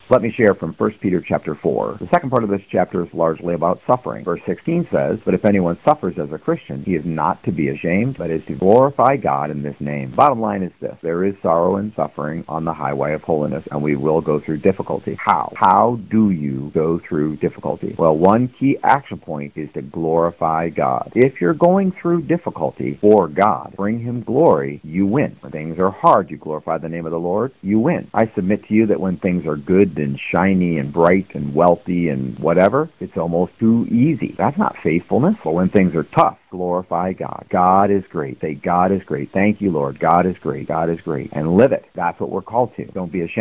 Let me share from 1 Peter chapter 4. The second part of this chapter is largely about suffering. Verse 16 says, "But if anyone suffers as a Christian, he is not to be ashamed, but is to glorify God in this name." Bottom line is this: there is sorrow and suffering on the highway of holiness, and we will go through difficulty. How? How do you go through difficulty? Well, one key action point is to glorify God. If you're going through difficulty for God, bring Him glory, you win. When things are hard, you glorify the name of the Lord, you win. I submit to you that when things are good and shiny and bright and wealthy and whatever, it's almost too easy. That's not faithfulness. But when things are tough, glorify God. God is great. Say, God is great. Thank you, Lord. God is great. God is great. And live it. That's what we're called to. Don't be ashamed.